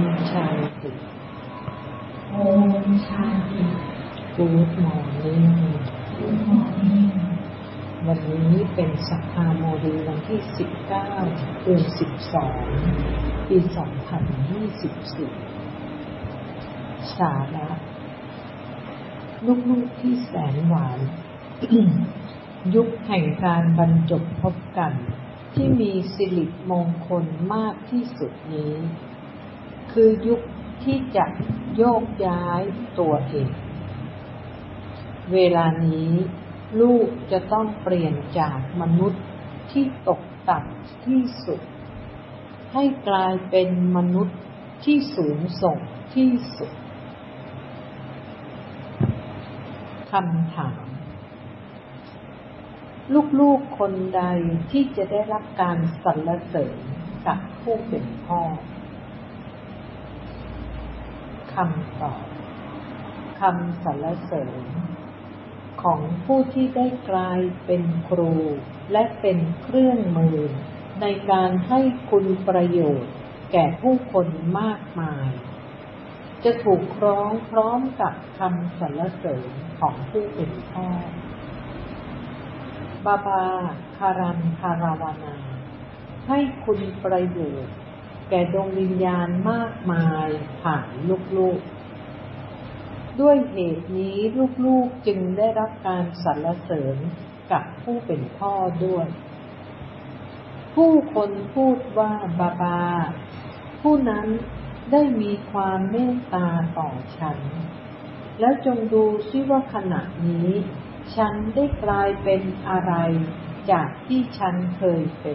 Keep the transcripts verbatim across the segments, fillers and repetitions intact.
ชันติโอมชันติ Good morning Good morning วันนี้เป็นสัปดาห์โมดีวันที่สิบเก้าเดือนสิบสองปีสองพันยี่สิบสี่สาระลูกๆที่แสนหวาน ยุคแห่งการบรรจบพบกันที่มีสิริมงคลมากที่สุดนี้คือยุคที่จะโยกย้ายตัวเองเวลานี้ลูกจะต้องเปลี่ยนจากมนุษย์ที่ตกต่ำที่สุดให้กลายเป็นมนุษย์ที่สูงส่งที่สุดคำถามลูกๆคนใดที่จะได้รับการสรรเสริญจากผู้เป็นพ่อคำตอบคำสรรเสริญของผู้ที่ได้กลายเป็นครูและเป็นเครื่องมือในการให้คุณประโยชน์แก่ผู้คนมากมายจะถูกคล้องพร้อมกับคำสรรเสริญของผู้เป็นพ่อบาบาคารันคาราวนาให้คุณประโยชน์แก่ดวงวิญญาณมากมายผ่านลูกๆด้วยเหตุนี้ลูกๆจึงได้รับการสรรเสริญกับผู้เป็นพ่อด้วยผู้คนพูดว่าบาบาผู้นั้นได้มีความเมตตาต่อฉันแล้วจงดูซิว่าขณะนี้ฉันได้กลายเป็นอะไรจากที่ฉันเคยเป็น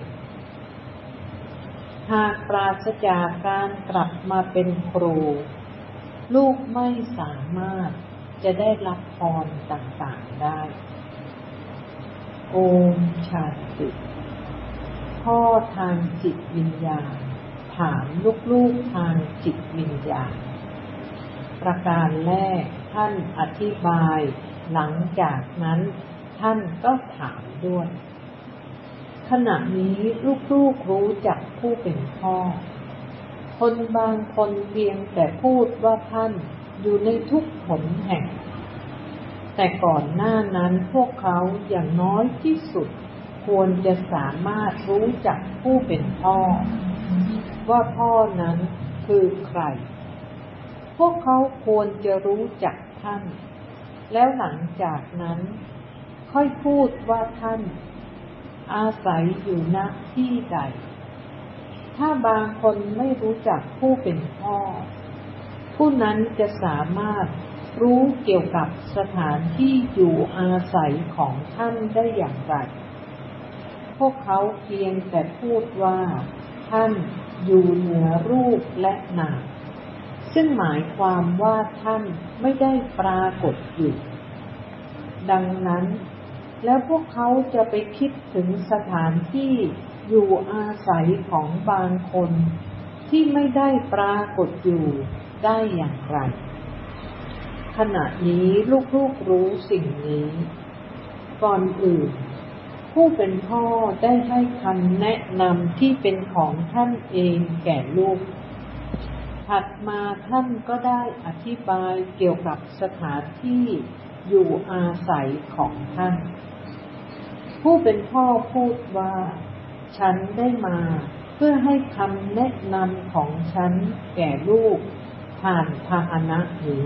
หากปราศจากการกลับมาเป็นครูลูกไม่สามารถจะได้รับพรต่างๆได้โอมชาติพ่อทางจิตวิญญาณถามลูกๆทางจิตวิญญาณประการแรกท่านอธิบายหลังจากนั้นท่านก็ถามด้วยขณะนี้ลูกๆรู้จักผู้เป็นพ่อคนบางคนเพียงแต่พูดว่าท่านอยู่ในทุกหนแห่งแต่ก่อนหน้านั้นพวกเขาอย่างน้อยที่สุดควรจะสามารถรู้จักผู้เป็นพ่อว่าพ่อนั้นคือใครพวกเขาควรจะรู้จักท่านแล้วหลังจากนั้นค่อยพูดว่าท่านอาศัยอยู่ณที่ใดถ้าบางคนไม่รู้จักผู้เป็นพ่อผู้นั้นจะสามารถรู้เกี่ยวกับสถานที่อยู่อาศัยของท่านได้อย่างไรพวกเขาเพียงแต่พูดว่าท่านอยู่เหนือรูปและนามซึ่งหมายความว่าท่านไม่ได้ปรากฏอยู่ดังนั้นแล้วพวกเขาจะไปคิดถึงสถานที่อยู่อาศัยของบางคนที่ไม่ได้ปรากฏอยู่ได้อย่างไรขณะนี้ลูกๆรู้สิ่งนี้ก่อนอื่นผู้เป็นพ่อได้ให้คำแนะนำที่เป็นของท่านเองแก่ลูกถัดมาท่านก็ได้อธิบายเกี่ยวกับสถานที่อยู่อาศัยของท่านผู้เป็นพ่อพูดว่าฉันได้มาเพื่อให้คำแนะนำของฉันแก่ลูกผ่านพาหนะนี้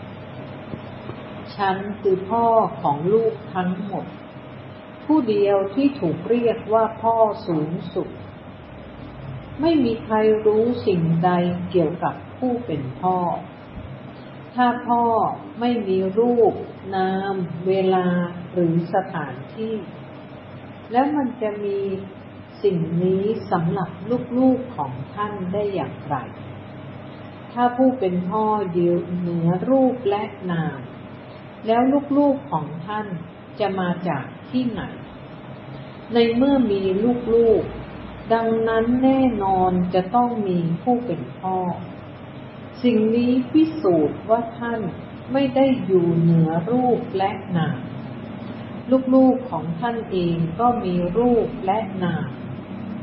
ฉันคือพ่อของลูกทั้งหมดผู้เดียวที่ถูกเรียกว่าพ่อสูงสุดไม่มีใครรู้สิ่งใดเกี่ยวกับผู้เป็นพ่อถ้าพ่อไม่มีรูปนามเวลาหรือสถานที่แล้วมันจะมีสิ่งนี้สำหรับลูกๆของท่านได้อย่างไรถ้าผู้เป็นพ่อยืนเหนือรูปและนามแล้วลูกๆของท่านจะมาจากที่ไหนในเมื่อมีลูกๆดังนั้นแน่นอนจะต้องมีผู้เป็นพ่อสิ่งนี้พิสูจน์ว่าท่านไม่ได้อยู่เหนือรูปและนามลูกๆของท่านเองก็มีรูปและนาม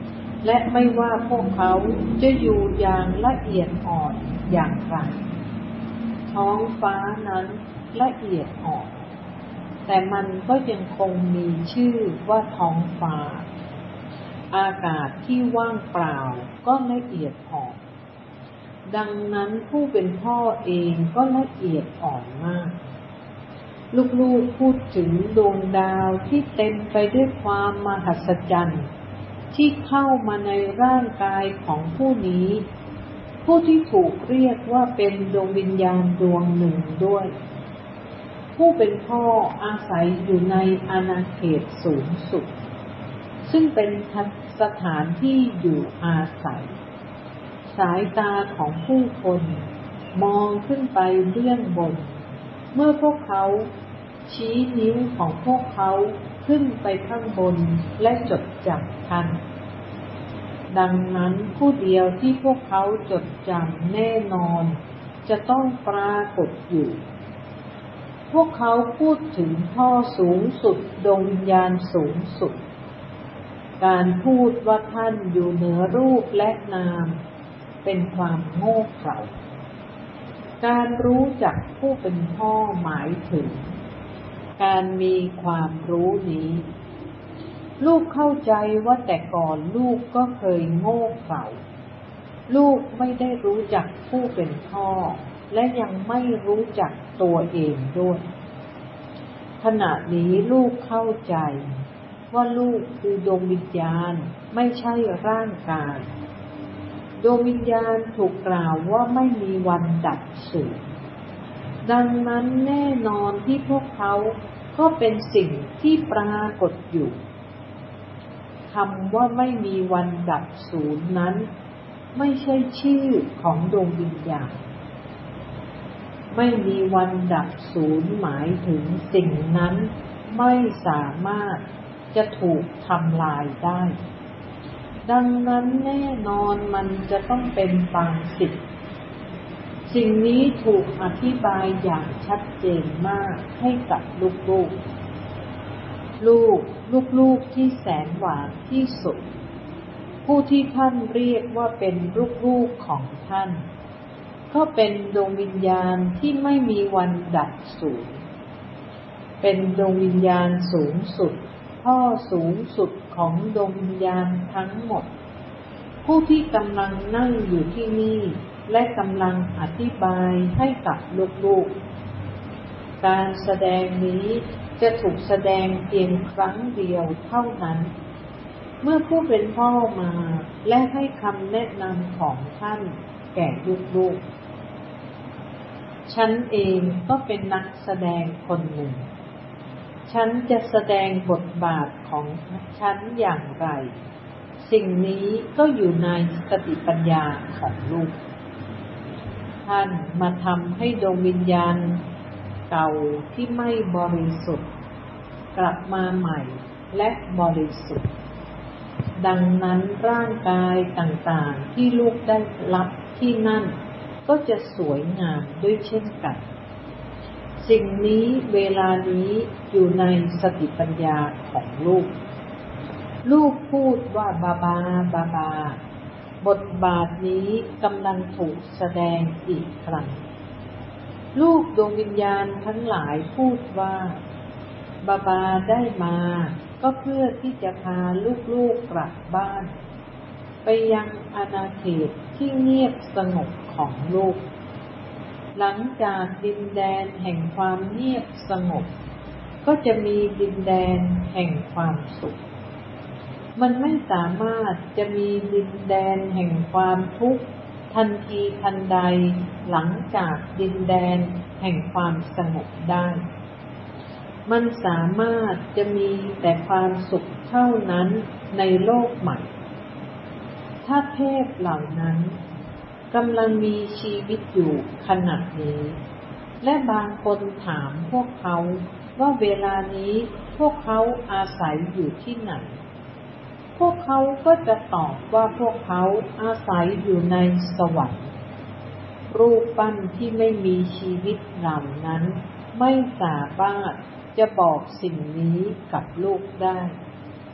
และไม่ว่าพวกเขาจะอยู่อย่างละเอียดอ่อนอย่างไรท้องฟ้านั้นละเอียดอ่อนแต่มันก็ยังคงมีชื่อว่าท้องฟ้าอากาศที่ว่างเปล่าก็ละเอียดอ่อนดังนั้นผู้เป็นพ่อเองก็ละเอียดอ่อนมากลูกๆพูดถึงดวงดาวที่เต็มไปด้วยความมหัศจรรย์ที่เข้ามาในร่างกายของผู้นี้ผู้ที่ถูกเรียกว่าเป็นดวงวิญญาณดวงหนึ่งด้วยผู้เป็นพ่ออาศัยอยู่ในอาณาเขตสูงสุดซึ่งเป็นสถานที่อยู่อาศัยสายตาของผู้คนมองขึ้นไปเบื้องบนเมื่อพวกเขาชี้นิ้วของพวกเขาขึ้นไปข้างบนและจดจำทันดังนั้นผู้เดียวที่พวกเขาจดจำแน่นอนจะต้องปรากฏอยู่พวกเขาพูดถึงพ่อสูงสุดดวงวิญญาณสูงสุดการพูดว่าท่านอยู่เหนือรูปและนามเป็นความโง่เขลาการรู้จักผู้เป็นพ่อหมายถึงการมีความรู้นี้ลูกเข้าใจว่าแต่ก่อนลูกก็เคยโง่เขลาลูกไม่ได้รู้จักผู้เป็นพ่อและยังไม่รู้จักตัวเองด้วยขณะนี้ลูกเข้าใจว่าลูกคือดวงวิญญาณไม่ใช่ร่างกายดวงวิญญาณถูกกล่าวว่าไม่มีวันดับสูญดังนั้นแน่นอนที่พวกเขาก็เป็นสิ่งที่ปรากฏอยู่คำว่าไม่มีวันดับสูญนั้นไม่ใช่ชื่อของดวงวิญญาณไม่มีวันดับสูญหมายถึงสิ่งนั้นไม่สามารถจะถูกทำลายได้ดังนั้นแน่นอนมันจะต้องเป็นบางสิ่งสิ่งนี้ถูกอธิบายอย่างชัดเจนมากให้กับลูกๆลูกลูกๆที่แสนหวานที่สุดผู้ที่ท่านเรียกว่าเป็นลูกๆของท่านก็เป็นดวงวิญญาณที่ไม่มีวันดับสูญเป็นดวงวิญญาณสูงสุดพ่อสูงสุดของดวงวิญญาณทั้งหมดผู้ที่กำลังนั่งอยู่ที่นี่และกำลังอธิบายให้กับลูกๆการแสดงนี้จะถูกแสดงเพียงครั้งเดียวเท่านั้นเมื่อผู้เป็นพ่อมาและให้คำแนะนำของท่านแก่ลูกๆฉันเองก็เป็นนักแสดงคนหนึ่งฉันจะแสดงบทบาทของฉันอย่างไรสิ่งนี้ก็อยู่ในสติปัญญาของลูกท่านมาทำให้ดวงวิญญาณเก่าที่ไม่บริสุทธิ์กลับมาใหม่และบริสุทธิ์ดังนั้นร่างกายต่างๆที่ลูกได้รับที่นั่นก็จะสวยงามด้วยเช่นกันสิ่งนี้เวลานี้อยู่ในสติปัญญาของลูกลูกพูดว่าบาบาบาบาบทบาทนี้กำลังถูกแสดงอีกครั้งลูกดวงวิญญาณทั้งหลายพูดว่าบาบาได้มาก็เพื่อที่จะพาลูกๆกลับบ้านไปยังอาณาเขตที่เงียบสงบของลูกหลังจากดินแดนแห่งความเงียบสงบก็จะมีดินแดนแห่งความสุขมันไม่สามารถจะมีดินแดนแห่งความทุกข์ทันทีทันใดหลังจากดินแดนแห่งความสงบได้มันสามารถจะมีแต่ความสุขเท่านั้นในโลกใหม่ถ้าเทพเหล่านั้นกำลังมีชีวิตอยู่ขณะนี้และบางคนถามพวกเขาว่าเวลานี้พวกเขาอาศัยอยู่ที่ไหนพวกเขาก็จะตอบว่าพวกเขาอาศัยอยู่ในสวรรค์รูปปั้นที่ไม่มีชีวิตเหล่านั้นไม่สามารถจะบอกสิ่งนี้กับลูกได้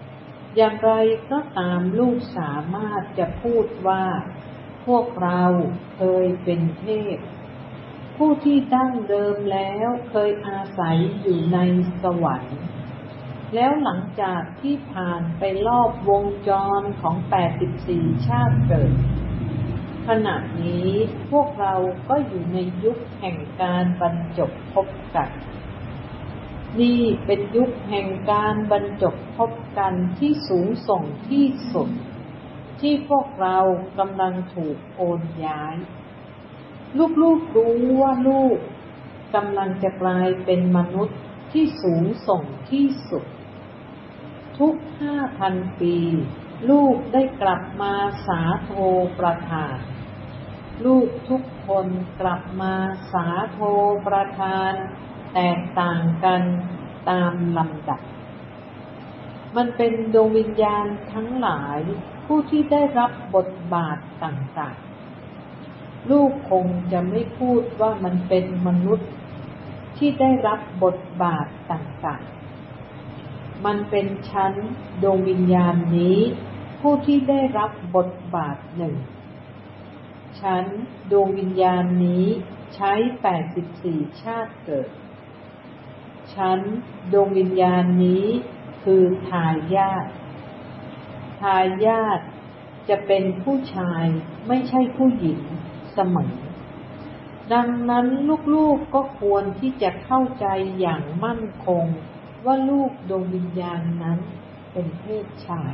อย่างไรก็ตามลูกสามารถจะพูดว่าพวกเราเคยเป็นเทพผู้ที่ดั้งเดิมแล้วเคยอาศัยอยู่ในสวรรค์แล้วหลังจากที่ผ่านไปรอบวงจรของแปดสิบสี่ชาติเกิดขณะนี้พวกเราก็อยู่ในยุคแห่งการบรรจบพบกันนี่เป็นยุคแห่งการบรรจบพบกันที่สูงส่งที่สุดที่พวกเรากำลังถูกโอนย้ายลูกๆรู้ว่าลูกกำลังจะกลายเป็นมนุษย์ที่สูงส่งที่สุดทุกห้าพันปีลูกได้กลับมาสาโทประทานลูกทุกคนกลับมาสาโทประทานแตกต่างกันตามลำดับมันเป็นดวงวิญญาณทั้งหลายผู้ที่ได้รับบทบาทต่างๆลูกคงจะไม่พูดว่ามันเป็นมนุษย์ที่ได้รับบทบาทต่างๆมันเป็นชั้นดวงวิญญาณนี้ผู้ที่ได้รับบทบาทหนึ่งชั้นดวงวิญญาณนี้ใช้แปดสิบสี่ชาติเกิดชั้นดวงวิญญาณนี้คือทายาททายาทจะเป็นผู้ชายไม่ใช่ผู้หญิงเสมอดังนั้นลูกๆก็ควรที่จะเข้าใจอย่างมั่นคงว่าลูกดวงวิญญาณนั้นเป็นเพศชาย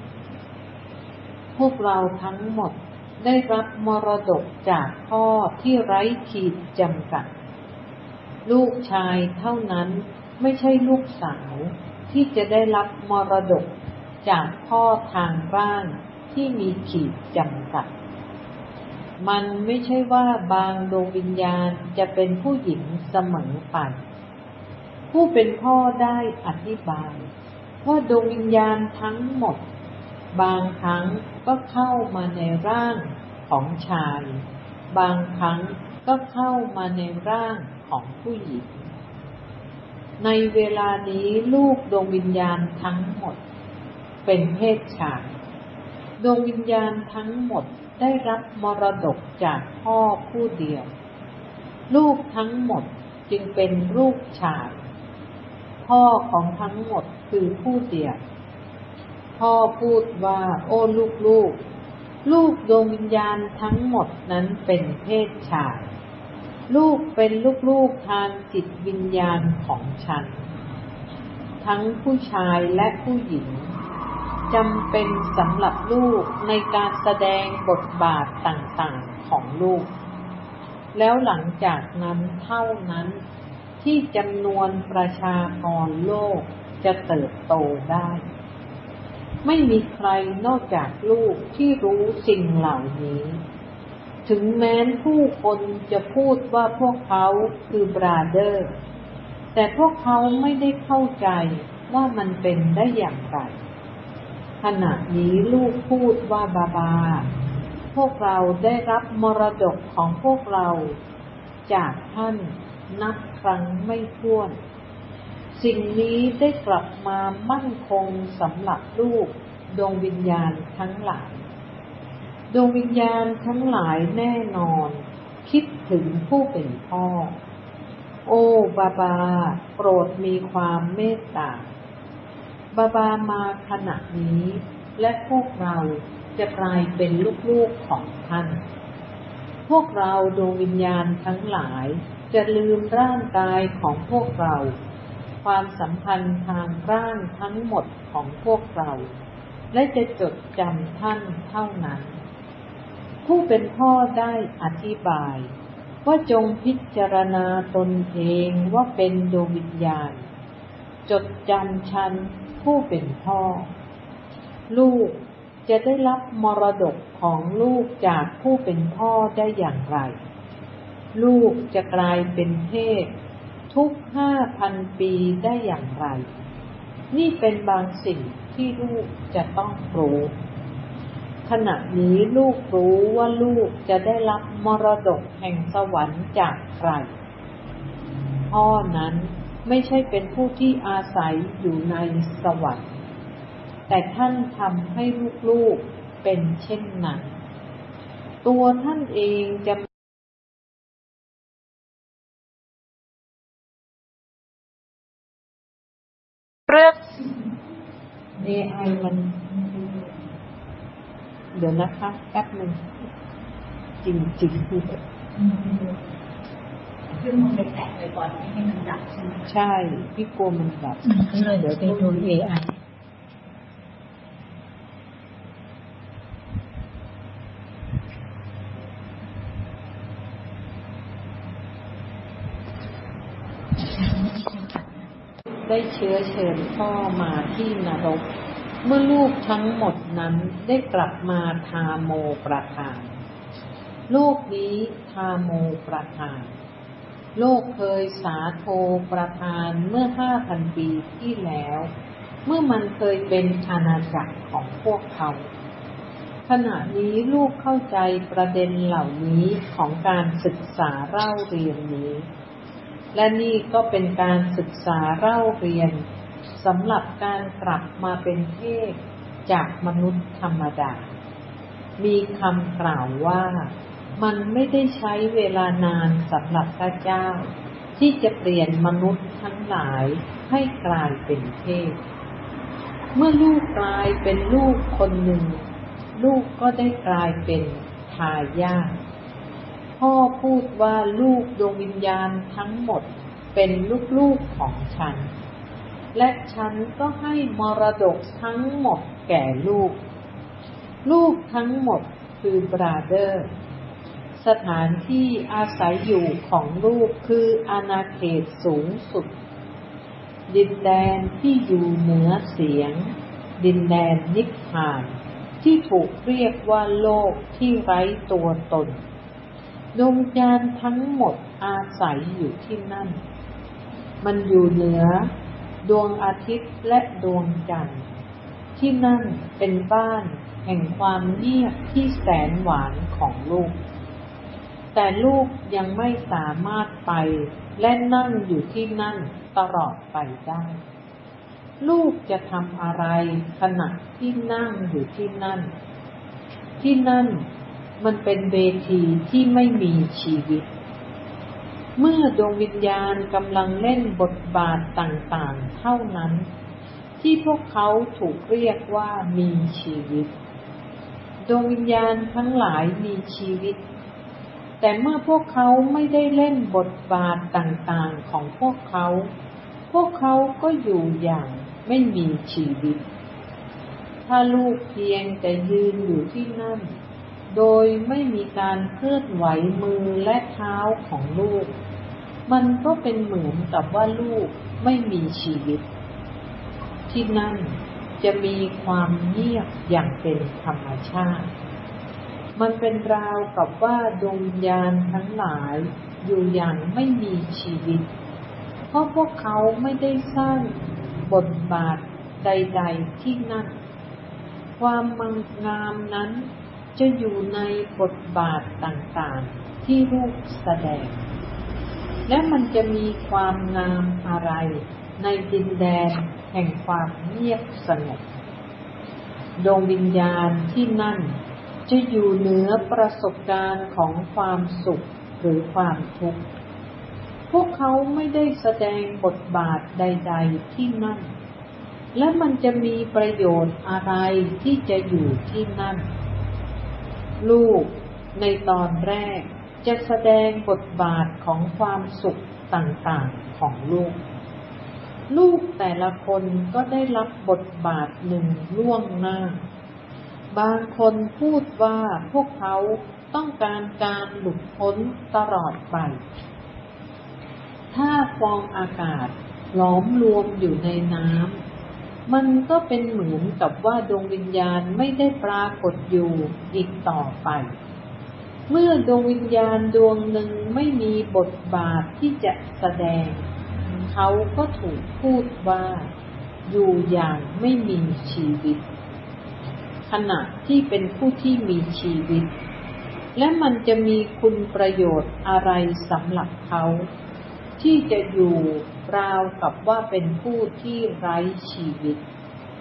พวกเราทั้งหมดได้รับมรดกจากพ่อที่ไร้ขีดจำกัดลูกชายเท่านั้นไม่ใช่ลูกสาวที่จะได้รับมรดกจากพ่อทางร่างที่มีขีดจำกัดมันไม่ใช่ว่าบางดวงวิญญาณจะเป็นผู้หญิงเสมอไปผู้เป็นพ่อได้อธิบายว่าดวงวิญญาณทั้งหมดบางครั้งก็เข้ามาในร่างของชายบางครั้งก็เข้ามาในร่างของผู้หญิงในเวลานี้ลูกดวงวิญญาณทั้งหมดเป็นเพศชายดวงวิญญาณทั้งหมดได้รับมรดกจากพ่อผู้เดียวลูกทั้งหมดจึงเป็นลูกชายพ่อของทั้งหมดคือผู้เดียวพ่อพูดว่าโอ้ลูกลูกลูกดวงวิญญาณทั้งหมดนั้นเป็นเพศชายลูกเป็นลูกๆทางจิตวิญญาณของฉันทั้งผู้ชายและผู้หญิงจำเป็นสำหรับลูกในการแสดงบทบาทต่างๆของลูกแล้วหลังจากนั้นเท่านั้นที่จำนวนประชากรโลกจะเติบโตได้ไม่มีใครนอกจากลูกที่รู้สิ่งเหล่านี้ถึงแม้ผู้คนจะพูดว่าพวกเขาคือบราเดอร์แต่พวกเขาไม่ได้เข้าใจว่ามันเป็นได้อย่างไรขณะนี้ลูกพูดว่าบาบาพวกเราได้รับมรดกของพวกเราจากท่านนับครั้งไม่ถ้วนสิ่งนี้ได้กลับมามั่นคงสำหรับลูกดวงวิญญาณทั้งหลายดวงวิญญาณทั้งหลายแน่นอนคิดถึงผู้เป็นพ่อโอ้บาบาโปรดมีความเมตตาบาบามาขณะนี้และพวกเราจะกลายเป็นลูกๆของท่านพวกเราดวงวิญญาณทั้งหลายจะลืมร่างกายของพวกเราความสัมพันธ์ทางร่างทั้งหมดของพวกเราและจะจดจำท่านเท่านั้นผู้เป็นพ่อได้อธิบายว่าจงพิจารณาตนเองว่าเป็นดวงวิญญาณจดจำฉันผู้เป็นพ่อลูกจะได้รับมรดกของลูกจากผู้เป็นพ่อได้อย่างไรลูกจะกลายเป็นเทพทุกห้าพันปีได้อย่างไรนี่เป็นบางสิ่งที่ลูกจะต้องรู้ขณะนี้ลูกรู้ว่าลูกจะได้รับมรดกแห่งสวรรค์จากใครพ่อนั้นไม่ใช่เป็นผู้ที่อาศัยอยู่ในสวรรค์แต่ท่านทำให้ลูกๆเป็นเช่นนั้นตัวท่านเองจะเรื่อง เอ ไอ มันเดี๋ยวนะคะแป๊บหนึ่งจริงจริงซึ่งมันไปแตะไปก่อนไม่ให้มันดับใช่ไหมใช่พี่กลัวมันดับก็เลยเดี๋ยวไปดู เอ ไอได้เชื้อเชิญพ่อมาที่นรกเมื่อลูกทั้งหมดนั้นได้กลับมาทาโมประทานโลกนี้ทาโมประทานโลกเคยสาโทประทานเมื่อห้าพันปีที่แล้วเมื่อมันเคยเป็นอาณาจักรของพวกเขาขณะนี้ลูกเข้าใจประเด็นเหล่านี้ของการศึกษาเล่าเรียนนี้และนี่ก็เป็นการศึกษาเล่าเรียนสำหรับการกลับมาเป็นเทพจากมนุษย์ธรรมดามีคำกล่าวว่ามันไม่ได้ใช้เวลานานสำหรับพระเจ้าที่จะเปลี่ยนมนุษย์ทั้งหลายให้กลายเป็นเทพเมื่อลูกกลายเป็นลูกคนหนึ่งลูกก็ได้กลายเป็นทายาทพ่อพูดว่าลูกดวงวิญญาณทั้งหมดเป็นลูกๆของฉันและฉันก็ให้มรดกทั้งหมดแก่ลูกลูกทั้งหมดคือบราเดอร์สถานที่อาศัยอยู่ของลูกคืออาณาเขตสูงสุดดินแดนที่อยู่เหนือเสียงดินแดนนิพพานที่ถูกเรียกว่าโลกที่ไร้ตัวตนดวงวิญญาณทั้งหมดอาศัยอยู่ที่นั่นมันอยู่เหนือดวงอาทิตย์และดวงจันทร์ที่นั่นเป็นบ้านแห่งความเงียบที่แสนหวานของลูกแต่ลูกยังไม่สามารถไปและนั่งอยู่ที่นั่นตลอดไปได้ลูกจะทำอะไรขณะที่นั่งอยู่ที่นั่นที่นั่นมันเป็นเวทีที่ไม่มีชีวิตเมื่อดวงวิญญาณกำลังเล่นบทบาทต่างๆเท่านั้นที่พวกเขาถูกเรียกว่ามีชีวิตดวงวิญญาณทั้งหลายมีชีวิตแต่เมื่อพวกเขาไม่ได้เล่นบทบาทต่างๆของพวกเขาพวกเขาก็อยู่อย่างไม่มีชีวิตถ้าลูกเพียงแต่ยืนอยู่ที่นั่นโดยไม่มีการเคลื่อนไหวมือและเท้าของลูกมันก็เป็นเหมือนกับว่าลูกไม่มีชีวิตที่นั่นจะมีความเงียบอย่างเป็นธรรมชาติมันเป็นราวกับว่าดวงวิญญาณทั้งหลายอยู่อย่างไม่มีชีวิตเพราะพวกเขาไม่ได้สร้างบทบาทใดๆที่นั่นความมั่งงามนั้นจะอยู่ในบทบาทต่างๆที่ลูกแสดงและมันจะมีความงามอะไรในดินแดนแห่งความเงียบสงบดวงวิญญาณที่นั่นจะอยู่เหนือประสบการณ์ของความสุขหรือความทุกข์พวกเขาไม่ได้แสดงบทบาทใดๆที่นั่นและมันจะมีประโยชน์อะไรที่จะอยู่ที่นั่นลูกในตอนแรกจะแสดงบทบาทของความสุขต่างๆของลูกลูกแต่ละคนก็ได้รับบทบาทหนึ่งล่วงหน้าบางคนพูดว่าพวกเขาต้องการการหลุดพ้นตลอดไปถ้าฟองอากาศล้อมรวมอยู่ในน้ำมันก็เป็นเหมือนกับว่าดวงวิญญาณไม่ได้ปรากฏอยู่อีกต่อไปเมื่อดวงวิญญาณดวงหนึ่งไม่มีบทบาทที่จะแสดงเขาก็ถูกพูดว่าอยู่อย่างไม่มีชีวิตขณะที่เป็นผู้ที่มีชีวิตและมันจะมีคุณประโยชน์อะไรสำหรับเขาที่จะอยู่ราวกับว่าเป็นผู้ที่ไร้ชีวิต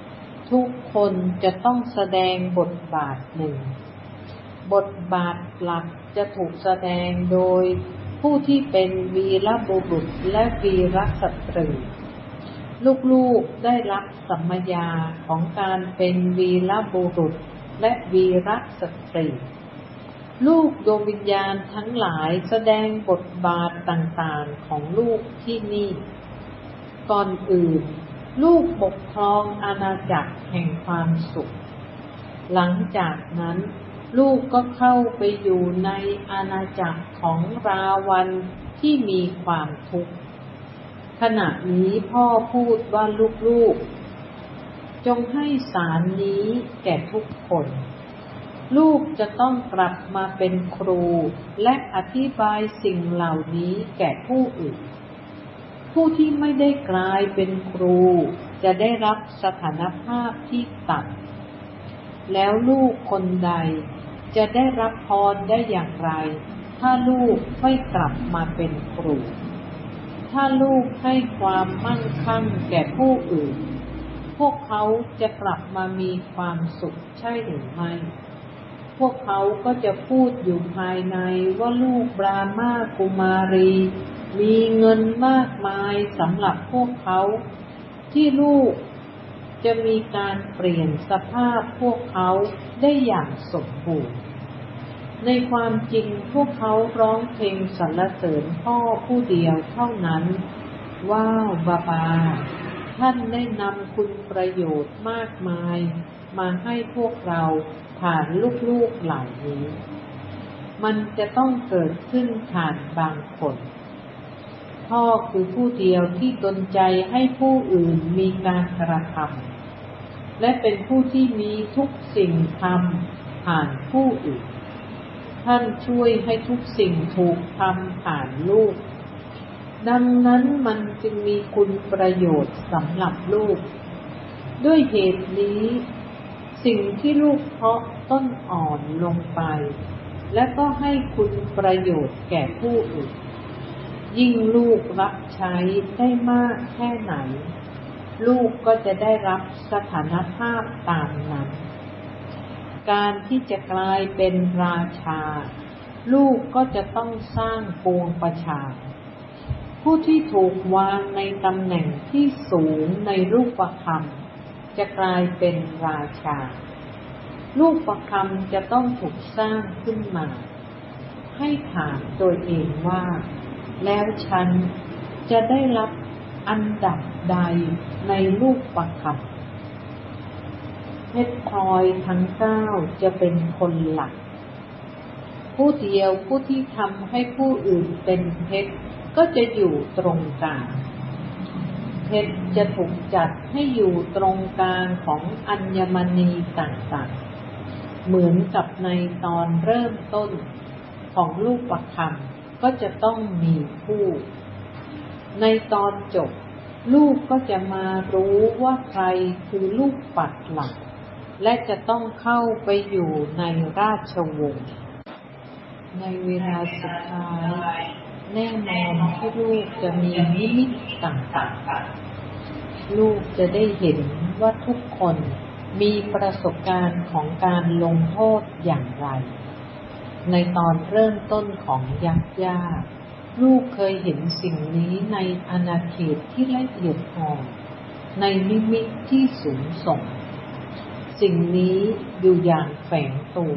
ทุกคนจะต้องแสดงบทบาทหนึ่งบทบาทหลักจะถูกแสดงโดยผู้ที่เป็นวีรบุรุษและวีรสตรีลูกๆได้รับสัมมยาของการเป็นวีรบุรุษและวีรสตรีลูกดวงวิญญาณทั้งหลายแสดงบทบาทต่างๆของลูกที่นี่ก่อนอื่นลูกปกครองอาณาจักรแห่งความสุขหลังจากนั้นลูกก็เข้าไปอยู่ในอาณาจักรของราวันที่มีความทุกข์ขณะนี้พ่อพูดว่าลูกๆจงให้สารนี้แก่ทุกคนลูกจะต้องกลับมาเป็นครูและอธิบายสิ่งเหล่านี้แก่ผู้อื่นผู้ที่ไม่ได้กลายเป็นครูจะได้รับสถานภาพที่ต่ำแล้วลูกคนใดจะได้รับพรได้อย่างไรถ้าลูกไม่กลับมาเป็นครูถ้าลูกให้ความมั่งคั่งแก่ผู้อื่นพวกเขาจะกลับมามีความสุขใช่หรือไม่พวกเขาก็จะพูดอยู่ภายในว่าลูกบรามากุมารีมีเงินมากมายสำหรับพวกเขาที่ลูกจะมีการเปลี่ยนสภาพพวกเขาได้อย่างสมบูรณ์ในความจริงพวกเขาร้องเพลงสรรเสริญพ่อผู้เดียวเท่านั้นว้าวบาบาท่านได้นำคุณประโยชน์มากมายมาให้พวกเราผ่านลูกๆเหล่านี้มันจะต้องเกิดขึ้นผ่านบางคนพ่อคือผู้เดียวที่ดลใจให้ผู้อื่นมีการกระทำและเป็นผู้ที่มีทุกสิ่งทำผ่านผู้อื่นท่านช่วยให้ทุกสิ่งถูกทำผ่านลูกดังนั้นมันจึงมีคุณประโยชน์สำหรับลูกด้วยเหตุนี้สิ่งที่ลูกเพาะต้นอ่อนลงไปและก็ให้คุณประโยชน์แก่ผู้อื่นยิ่งลูกรับใช้ได้มากแค่ไหนลูกก็จะได้รับสถานภาพตามนั้นการที่จะกลายเป็นราชาลูกก็จะต้องสร้างปวงประชาผู้ที่ถูกวางในตำแหน่งที่สูงในรูปคำจะกลายเป็นราชารูปคำจะต้องถูกสร้างขึ้นมาให้ถามตัวเองว่าแล้วฉันจะได้รับอันดับใดในรูปคำเพชรพลอยทั้งเก้าจะเป็นคนหลักผู้เดียวผู้ที่ทำให้ผู้อื่นเป็นเพชรก็จะอยู่ตรงกลางเพชรจะถูกจัดให้อยู่ตรงกลางของอัญมณีต่างๆเหมือนกับในตอนเริ่มต้นของรูปคำก็จะต้องมีคู่ในตอนจบลูกก็จะมารู้ว่าใครคือลูกปัดหลักและจะต้องเข้าไปอยู่ในราชวงศ์ในเวลาสุดท้ายแน่นอนที่ลูกจะมีนิมิตต่างๆลูกจะได้เห็นว่าทุกคนมีประสบการณ์ของการลงโทษอย่างไรในตอนเริ่มต้นของยักษ์ย่าลูกเคยเห็นสิ่งนี้ในอาณาเขตที่ละเอียดอ่อนในนิมิตที่สูงส่งสิ่งนี้อยู่อย่างแฝงตัว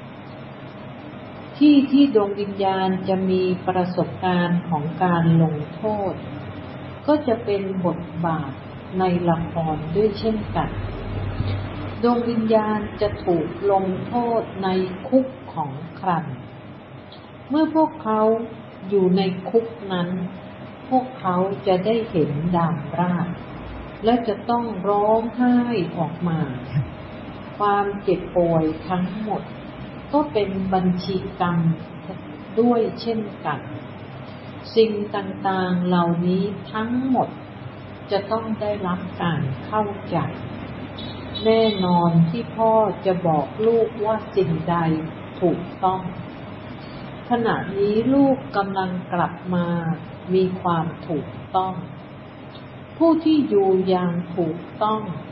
ที่ที่ดวงวิญญาณจะมีประสบการณ์ของการลงโทษก็จะเป็นบทบาทในละครด้วยเช่นกันดวงวิญญาณจะถูกลงโทษในคุกของครันเมื่อพวกเขาอยู่ในคุกนั้นพวกเขาจะได้เห็นดามราชและจะต้องร้องไห้ออกมาความเจ็บป่วยทั้งหมดก็เป็นบัญชีกรรมด้วยเช่นกันสิ่งต่างๆเหล่านี้ทั้งหมดจะต้องได้รับการเข้าใจแน่นอนที่พ่อจะบอกลูกว่าสิ่งใดถูกต้องขณะนี้ลูกกำลังกลับมามีความถูกต้องผู้ที่อยู่อย่างถูกต้อง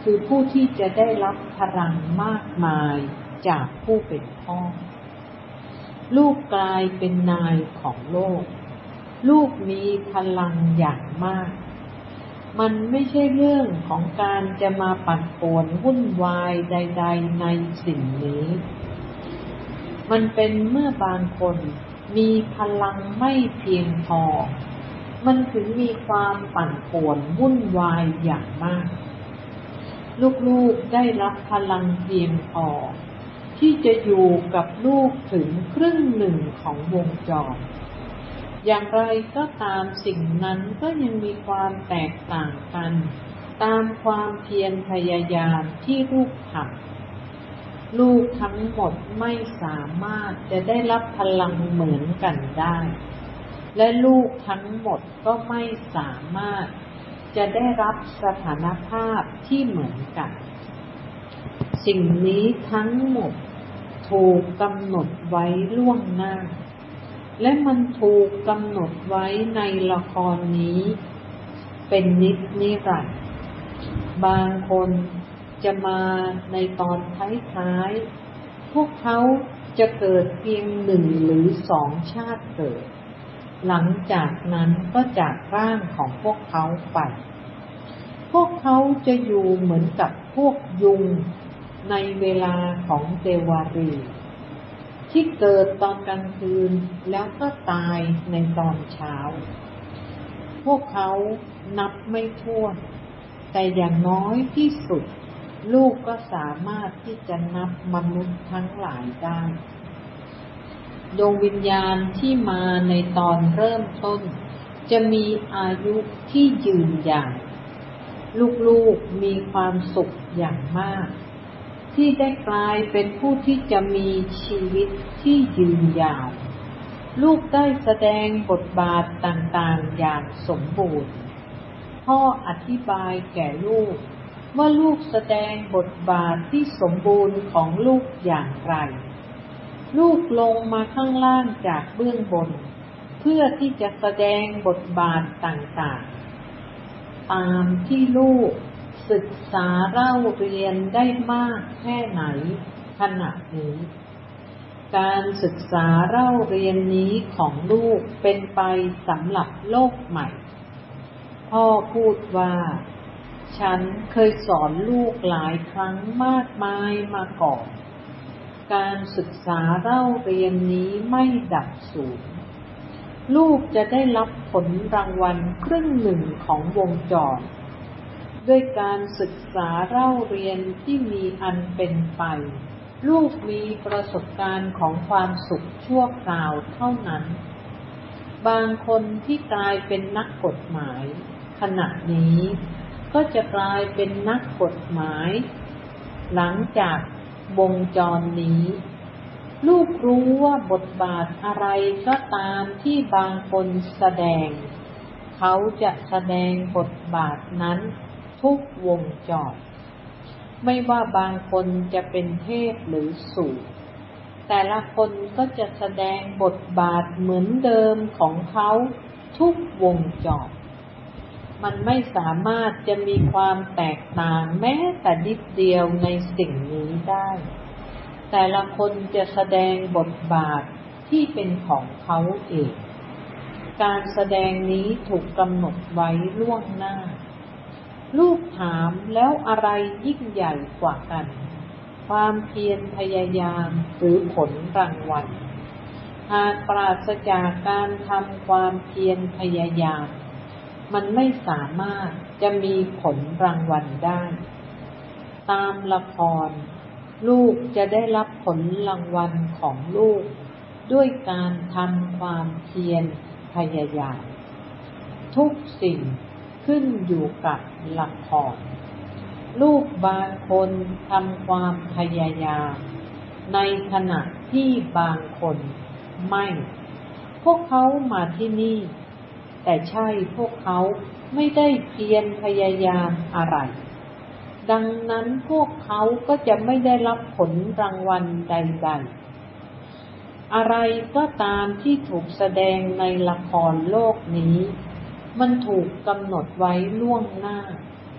คือผู้ที่จะได้รับพลังมากมายจากผู้เป็นพ่อลูกกลายเป็นนายของโลกลูกมีพลังอย่างมากมันไม่ใช่เรื่องของการจะมาปั่นป่วนวุ่นวายใดๆในสิ่งนี้มันเป็นเมื่อบางคนมีพลังไม่เพียงพอมันถึงมีความปั่นป่วนวุ่นวายอย่างมากลูกๆได้รับพลังเพียงพอที่จะอยู่กับลูกถึงครึ่งหนึ่งของวงจรอย่างไรก็ตามสิ่งนั้นก็ยังมีความแตกต่างกันตามความเพียรพยายามที่ลูกทำลูกทั้งหมดไม่สามารถจะได้รับพลังเหมือนกันได้และลูกทั้งหมดก็ไม่สามารถจะได้รับสถานภาพที่เหมือนกันสิ่งนี้ทั้งหมดถูกกำหนดไว้ล่วงหน้าและมันถูกกำหนดไว้ในละครนี้เป็นนิจนิรันดร์บางคนจะมาในตอนท้ายๆพวกเขาจะเกิดเพียงหนึ่งหรือสองชาติเกิดหลังจากนั้นก็จากร่างของพวกเขาไปพวกเขาจะอยู่เหมือนกับพวกยุงในเวลาของเทวารีที่เกิดตอนกลางคืนแล้วก็ตายในตอนเช้าพวกเขานับไม่ถ้วนแต่อย่างน้อยที่สุดลูกก็สามารถที่จะนับมนุษย์ทั้งหลายได้ดวงวิญญาณที่มาในตอนเริ่มต้นจะมีอายุที่ยืนยาวลูกๆมีความสุขอย่างมากที่ได้กลายเป็นผู้ที่จะมีชีวิตที่ยืนยาวลูกได้แสดงบทบาทต่างๆอย่างสมบูรณ์พ่ออธิบายแก่ลูกว่าลูกแสดงบทบาทที่สมบูรณ์ของลูกอย่างไรลูกลงมาข้างล่างจากเบื้องบนเพื่อที่จะแสดงบทบาทต่างๆตามที่ลูกศึกษาเล่าเรียนได้มากแค่ไหนขณะนี้การศึกษาเล่าเรียนนี้ของลูกเป็นไปสำหรับโลกใหม่พ่อพูดว่าฉันเคยสอนลูกหลายครั้งมากมายมาก่อนการศึกษาเล่าเรียนนี้ไม่ดับสูญลูกจะได้รับผลรางวัลครึ่งหนึ่งของวงจรด้วยการศึกษาเล่าเรียนที่มีอันเป็นไปลูกมีประสบการณ์ของความสุขชั่วคราวเท่านั้นบางคนที่กลายเป็นนักกฎหมายขณะนี้ก็จะกลายเป็นนักกฎหมายหลังจากวงจรนี้ลูกรู้ว่าบทบาทอะไรก็ตามที่บางคนแสดงเขาจะแสดงบทบาทนั้นทุกวงจรไม่ว่าบางคนจะเป็นเทพหรือสูรแต่ละคนก็จะแสดงบทบาทเหมือนเดิมของเขาทุกวงจรมันไม่สามารถจะมีความแตกต่างแม้แต่นิดเดียวในสิ่งนี้ได้แต่ละคนจะแสดงบทบาทที่เป็นของเขาเองการแสดงนี้ถูกกำหนดไว้ล่วงหน้าลูกถามแล้วอะไรยิ่งใหญ่กว่ากันความเพียรพยายามหรือผลรางวัลหากปราศจากการทำความเพียรพยายามมันไม่สามารถจะมีผลรางวัลได้ตามละครลูกจะได้รับผลรางวัลของลูกด้วยการทำความเพียรพยายามทุกสิ่งขึ้นอยู่กับละครลูกบางคนทำความพยายามในขณะที่บางคนไม่พวกเขามาที่นี่แต่ใช่พวกเขาไม่ได้เพียรพยายามอะไรดังนั้นพวกเขาก็จะไม่ได้รับผลรางวัลใดๆอะไรก็ตามที่ถูกแสดงในละครโลกนี้มันถูกกำหนดไว้ล่วงหน้า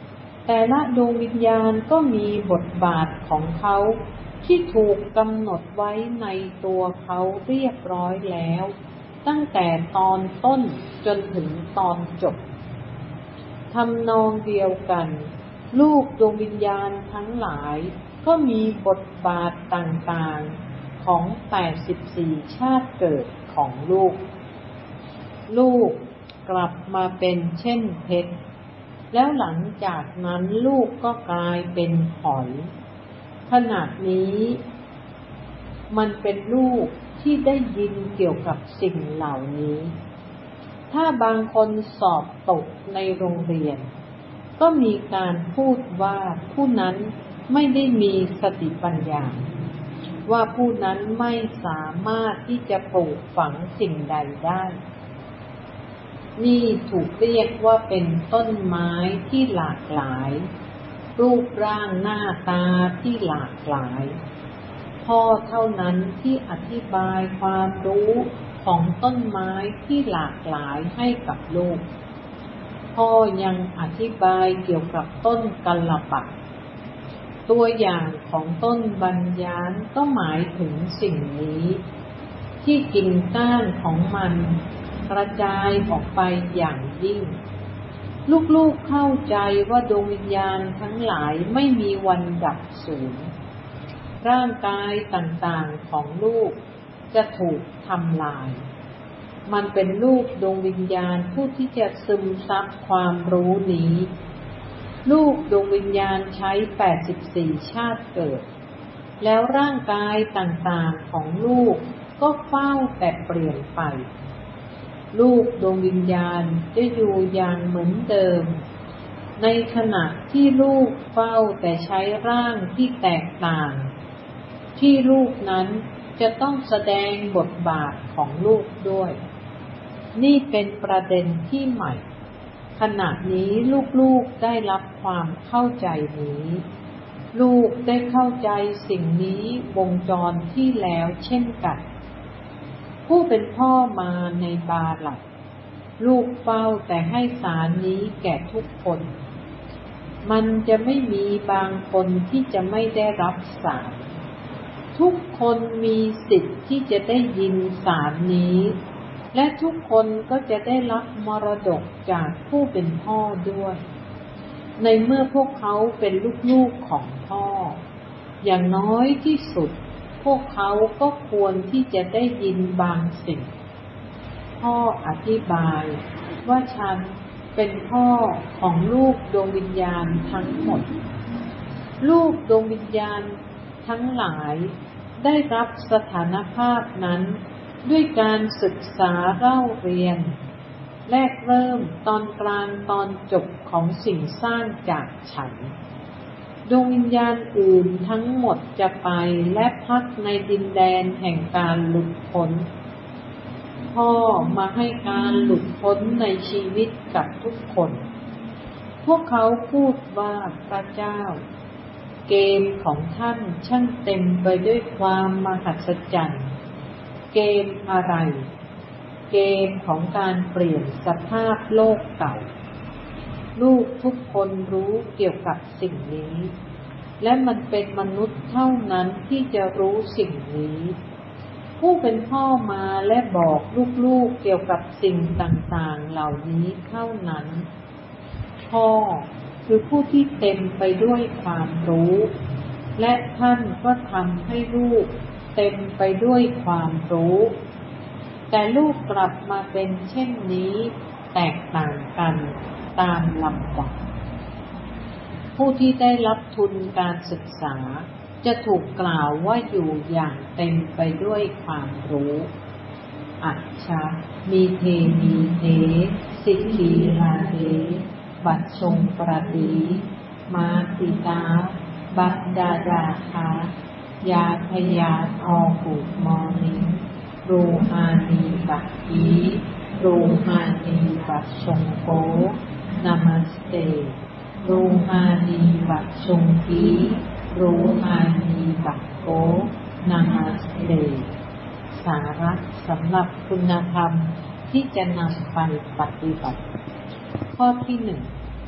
แต่ละดวงวิญญาณก็มีบทบาทของเขาที่ถูกกำหนดไว้ในตัวเขาเรียบร้อยแล้วตั้งแต่ตอนต้นจนถึงตอนจบทำนองเดียวกันลูกดวงวิญญาณทั้งหลายก็มีบทบาทต่างๆของแปดสิบสี่ชาติเกิดของลูกลูกกลับมาเป็นเช่นเพชรแล้วหลังจากนั้นลูกก็กลายเป็นหอยขณะนี้มันเป็นลูกที่ได้ยินเกี่ยวกับสิ่งเหล่านี้ถ้าบางคนสอบตกในโรงเรียนก็มีการพูดว่าผู้นั้นไม่ได้มีสติปัญญาว่าผู้นั้นไม่สามารถที่จะปลูกฝังสิ่งใดได้นี่ถูกเรียกว่าเป็นต้นไม้ที่หลากหลายรูปร่างหน้าตาที่หลากหลายพ่อเท่านั้นที่อธิบายความรู้ของต้นไม้ที่หลากหลายให้กับลูกพ่อยังอธิบายเกี่ยวกับต้นกัลลปัตตัวอย่างของต้นบัญญานก็หมายถึงสิ่งนี้ที่กิ่งก้านของมันกระจายออกไปอย่างยิ่งลูกๆเข้าใจว่าดวงวิญญาณทั้งหลายไม่มีวันดับสูญร่างกายต่างๆของลูกจะถูกทำลายมันเป็นลูกดวงวิญญาณผู้ที่จะซึมซับความรู้นี้ลูกดวงวิญญาณใช้แปดสิบสี่ชาติเกิดแล้วร่างกายต่างๆของลูกก็เฝ้าแต่เปลี่ยนไปลูกดวงวิญญาณจะอยู่อย่างเหมือนเดิมในขณะที่ลูกเฝ้าแต่ใช้ร่างที่แตกต่างที่ลูกนั้นจะต้องแสดงบทบาทของลูกด้วยนี่เป็นประเด็นที่ใหม่ขณะนี้ลูกๆได้รับความเข้าใจนี้ลูกได้เข้าใจสิ่งนี้วงจรที่แล้วเช่นกันผู้เป็นพ่อมาในบาลักลูกเฝ้าแต่ให้สารนี้แก่ทุกคนมันจะไม่มีบางคนที่จะไม่ได้รับสารทุกคนมีสิทธิ์ที่จะได้ยินสารนี้และทุกคนก็จะได้รับมรดกจากผู้เป็นพ่อด้วยในเมื่อพวกเขาเป็นลูกๆของพ่ออย่างน้อยที่สุดพวกเขาก็ควรที่จะได้ยินบางสิ่งพ่ออธิบายว่าฉันเป็นพ่อของลูกดวงวิญญาณทั้งหมดลูกดวงวิญญาณทั้งหลายได้รับสถานภาพนั้นด้วยการศึกษาเล่าเรียนแรกเริ่มตอนกลางตอนจบของสิ่งสร้างจากฉันดวงวิญญาณอื่นทั้งหมดจะไปและพักในดินแดนแห่งการหลุดพ้นพ่อมาให้การหลุดพ้นในชีวิตกับทุกคนพวกเขาพูดว่าพระเจ้าเกมของท่านช่างเต็มไปด้วยความมหัศจรรย์เกมอะไรเกมของการเปลี่ยนสภาพโลกเก่าลูกทุกคนรู้เกี่ยวกับสิ่งนี้และมันเป็นมนุษย์เท่านั้นที่จะรู้สิ่งนี้ผู้เป็นพ่อมาและบอกลูกๆเกี่ยวกับสิ่งต่างๆเหล่านี้เท่านั้นพ่อคือผู้ที่เต็มไปด้วยความรู้และท่านก็ทำให้ลูกเต็มไปด้วยความรู้แต่ลูกกลับมาเป็นเช่นนี้แตกต่างกันตามลำดับผู้ที่ได้รับทุนการศึกษาจะถูกกล่าวว่าอยู่อย่างเต็มไปด้วยความรู้อัจฉะมีเทมีเทสิกขีลาเทบัดชงประตีมาติตาบัดดาดาคายาพยาออกุมอนิรูฮานีบักกีรูฮานีบักชงโกนามัสเตรูฮานีบักชงกีรูฮานีบักโกนามัสเตสาระสำหรับคุณธรรมที่จะนำไปปฏิบัติข้อที่หนึ่ง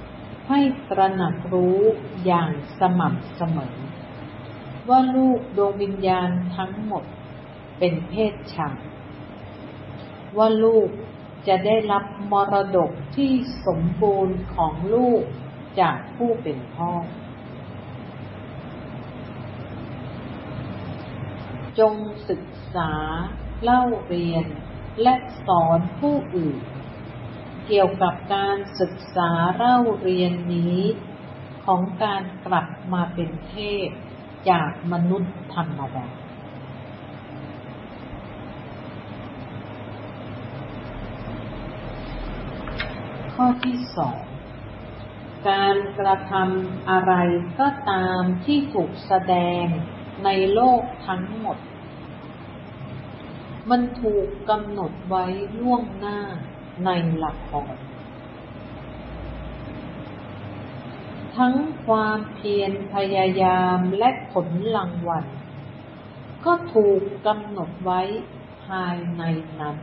ให้ตระหนักรู้อย่างสม่ำเสมอว่าลูกดวงวิญญาณทั้งหมดเป็นเพศชายว่าลูกจะได้รับมรดกที่สมบูรณ์ของลูกจากผู้เป็นพ่อจงศึกษาเล่าเรียนและสอนผู้อื่นเกี่ยวกับการศึกษาเล่าเรียนนี้ของการกลับมาเป็นเทพจากมนุษย์ธรรมดาข้อที่สองการกระทำอะไรก็ตามที่ถูกแสดงในโลกทั้งหมดมันถูกกำหนดไว้ล่วงหน้าในละครทั้งความเพียรพยายามและผลรางวัลก็ถูกกำหนดไว้ภายในนั้น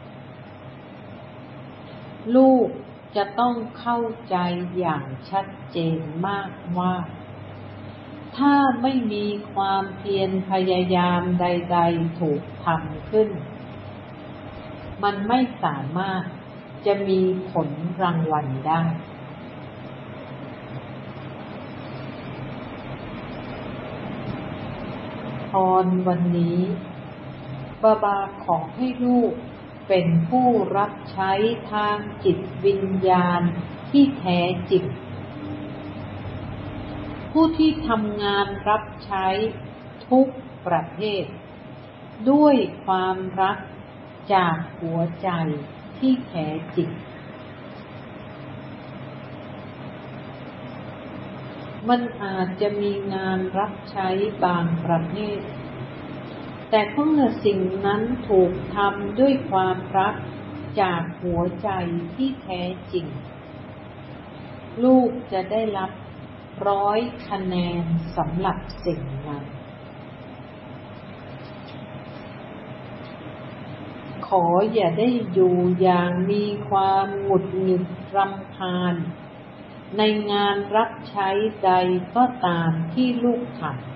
ลูกจะต้องเข้าใจอย่างชัดเจนมากว่าถ้าไม่มีความเพียรพยายามใดๆถูกทำขึ้นมันไม่สามารถจะมีผลรางวัลได้พรวันนี้บาบาขอให้ลูกเป็นผู้รับใช้ทางจิตวิญญาณที่แท้จริงผู้ที่ทำงานรับใช้ทุกประเภทด้วยความรักจากหัวใจที่แท้จริงมันอาจจะมีงานรับใช้บางประเภทแต่เมื่อสิ่งนั้นถูกทำด้วยความรักจากหัวใจที่แท้จริงลูกจะได้รับร้อยคะแนนสำหรับสิ่งนั้นขออย่าได้อยู่อย่างมีความหงุดหงิดรำคาญในงานรับใช้ใดก็ตามที่ลูกทำ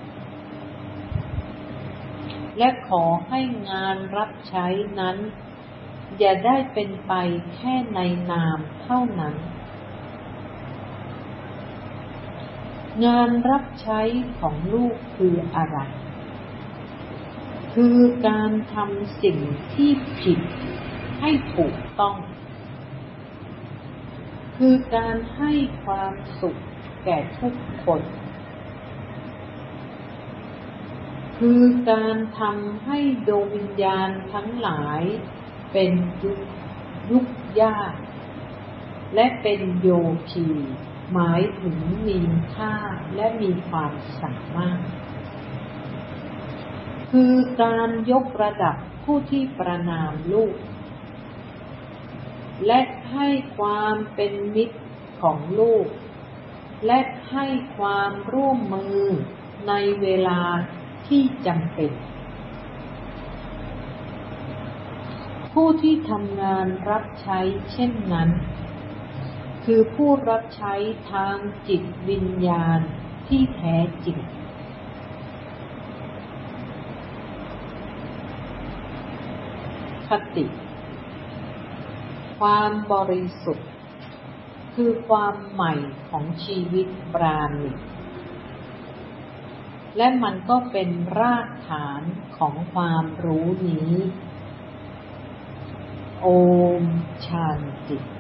และขอให้งานรับใช้นั้นอย่าได้เป็นไปแค่ในนามเท่านั้นงานรับใช้ของลูกคืออะไรคือการทำสิ่งที่ผิดให้ถูกต้องคือการให้ความสุขแก่ทุกคนคือการทำให้ดวงวิญญาณทั้งหลายเป็นยุคยุคยากและเป็นโยคีหมายถึงมีค่าและมีความสามารถคือการยกระดับผู้ที่ประณามลูกและให้ความเป็นมิตรของลูกและให้ความร่วมมือในเวลาที่จำเป็นผู้ที่ทำงานรับใช้เช่นนั้นคือผู้รับใช้ทางจิตวิญญาณที่แท้จริงคติความบริสุทธิ์คือความใหม่ของชีวิตปราณีและมันก็เป็นรากฐานของความรู้นี้โอมชานติ